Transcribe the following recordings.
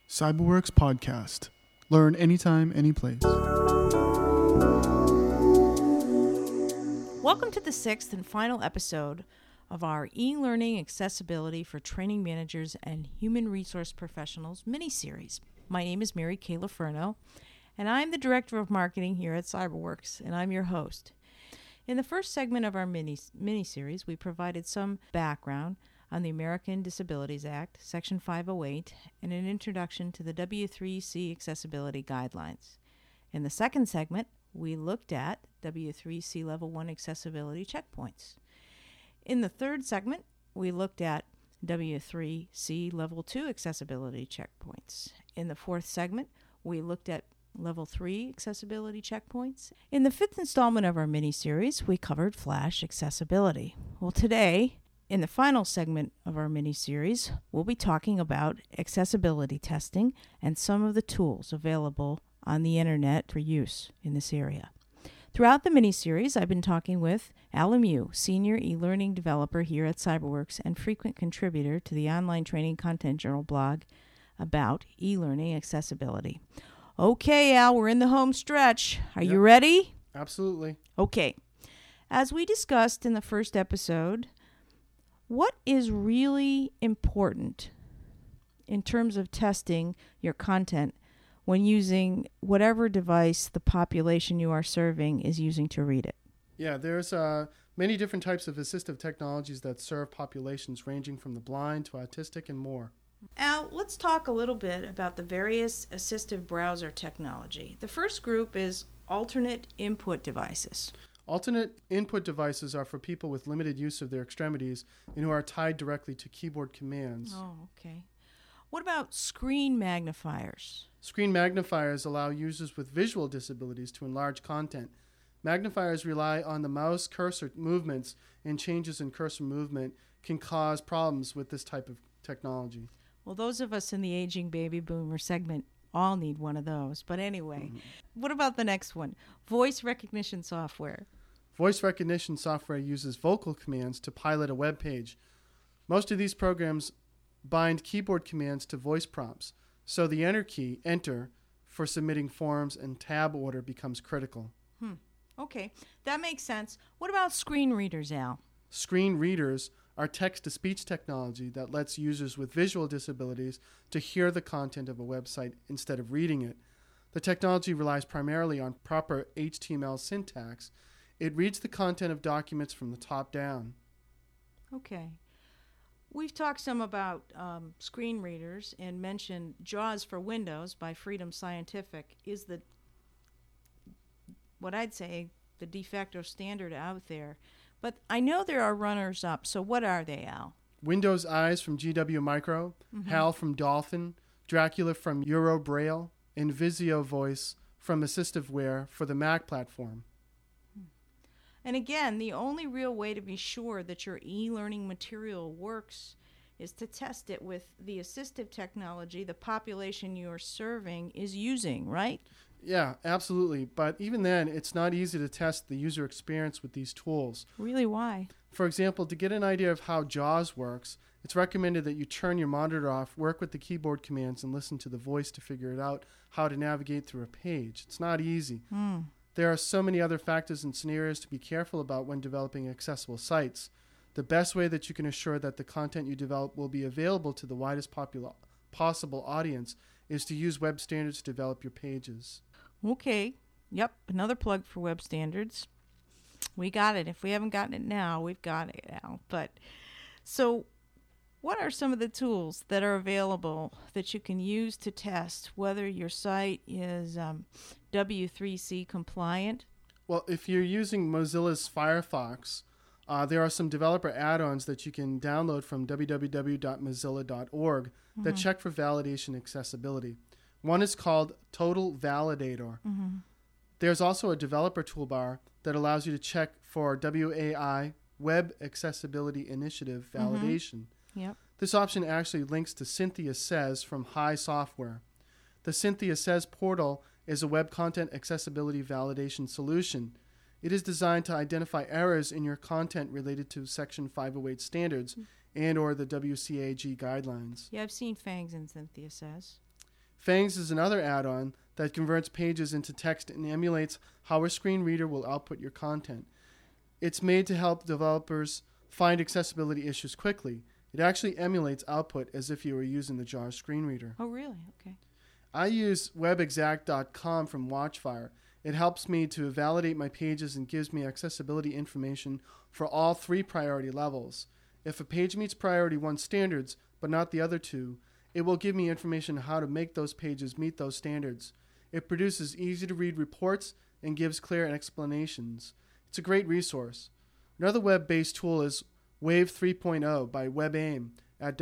Cyberworks Podcast. Learn anytime, anyplace. Welcome to the sixth and final episode of our e-learning accessibility for training managers and human resource professionals mini-series. My name is Mary Kay Laferno, and I'm the Director of Marketing here at Cyberworks, and I'm your host. In the first segment of our mini-series, we provided some background on the American Disabilities Act, Section 508, and an introduction to the W3C accessibility guidelines. In the second segment, we looked at W3C Level 1 accessibility checkpoints. In the third segment, we looked at W3C Level 2 accessibility checkpoints. In the fourth segment, we looked at Level 3 accessibility checkpoints. In the fifth installment of our mini-series, we covered Flash accessibility. Well, today, in the final segment of our mini-series, we'll be talking about accessibility testing and some of the tools available on the internet for use in this area. Throughout the mini-series, I've been talking with Al Lemieux, Senior e-learning developer here at Cyberworks and frequent contributor to the online training content journal blog about e-learning accessibility. Okay, Al, we're in the home stretch. Are you ready? Absolutely. Okay. As we discussed in the first episode, what is really important in terms of testing your content when using whatever device the population you are serving is using to read it? Yeah, there's many different types of assistive technologies that serve populations ranging from the blind to autistic and more. Al, let's talk a little bit about the various assistive browser technology. The first group is alternate input devices. Alternate input devices are for people with limited use of their extremities and who are tied directly to keyboard commands. Oh, okay. What about screen magnifiers? Screen magnifiers allow users with visual disabilities to enlarge content. Magnifiers rely on the mouse cursor movements, and changes in cursor movement can cause problems with this type of technology. Well, those of us in the aging baby boomer segment all need one of those. But anyway, What about the next one? Voice recognition software. Voice recognition software uses vocal commands to pilot a web page. Most of these programs bind keyboard commands to voice prompts, so the enter key, enter, for submitting forms and tab order becomes critical. Okay, that makes sense. What about screen readers, Al? Screen readers are text-to-speech technology that lets users with visual disabilities to hear the content of a website instead of reading it. The technology relies primarily on proper HTML syntax. It reads the content of documents from the top down. Okay. We've talked some about screen readers and mentioned JAWS for Windows by Freedom Scientific is what I'd say the de facto standard out there. But I know there are runners-up, so what are they, Al? Windows Eyes from GW Micro, HAL from Dolphin, Dracula from Eurobraille, and Visio Voice from AssistiveWare for the Mac platform. And again, the only real way to be sure that your e-learning material works is to test it with the assistive technology the population you are serving is using, right? Yeah, absolutely. But even then, it's not easy to test the user experience with these tools. Really, why? For example, to get an idea of how JAWS works, it's recommended that you turn your monitor off, work with the keyboard commands, and listen to the voice to figure it out how to navigate through a page. It's not easy. There are so many other factors and scenarios to be careful about when developing accessible sites. The best way that you can assure that the content you develop will be available to the widest possible audience is to use web standards to develop your pages. Okay. Yep, another plug for web standards. We got it. If we haven't gotten it now, we've got it now. But so what are some of the tools that are available that you can use to test whether your site is W3C compliant? Well, if you're using Mozilla's Firefox, there are some developer add-ons that you can download from www.mozilla.org that check for validation accessibility. One is called Total Validator. There's also a developer toolbar that allows you to check for WAI, Web Accessibility Initiative validation. Yep. This option actually links to Cynthia Says from Hi Software. The Cynthia Says portal is a web content accessibility validation solution. It is designed to identify errors in your content related to Section 508 standards and or the WCAG guidelines. Yeah, I've seen Fangs and Cynthia Says. Fangs is another add-on that converts pages into text and emulates how a screen reader will output your content. It's made to help developers find accessibility issues quickly. It actually emulates output as if you were using the JAWS screen reader. Oh, really? Okay. I use webexact.com from Watchfire. It helps me to validate my pages and gives me accessibility information for all 3 priority levels. If a page meets priority 1 standards, but not the other 2, it will give me information on how to make those pages meet those standards. It produces easy-to-read reports and gives clear explanations. It's a great resource. Another web-based tool is Wave 3.0 by WebAIM at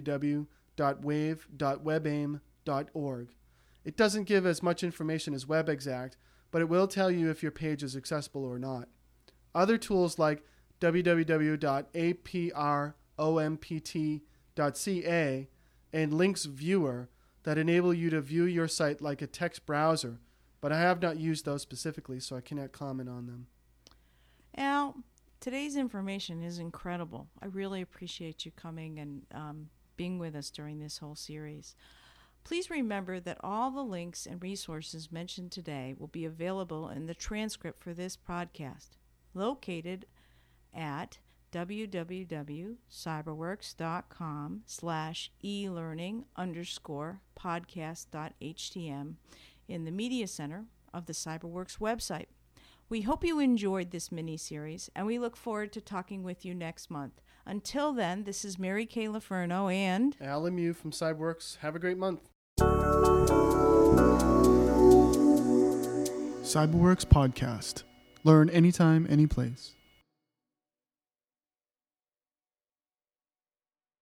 www.wave.webaim.org. It doesn't give as much information as WebExact, but it will tell you if your page is accessible or not. Other tools like www.aprompt.ca and Links Viewer that enable you to view your site like a text browser, but I have not used those specifically, so I cannot comment on them. Al, today's information is incredible. I really appreciate you coming and being with us during this whole series. Please remember that all the links and resources mentioned today will be available in the transcript for this podcast, located at www.cyberworks.com/elearning_podcast.htm in the Media Center of the CyberWorks website. We hope you enjoyed this mini-series, and we look forward to talking with you next month. Until then, this is Mary Kay Laferno and Alan Mew from CyberWorks. Have a great month. CyberWorks Podcast. Learn anytime, anyplace.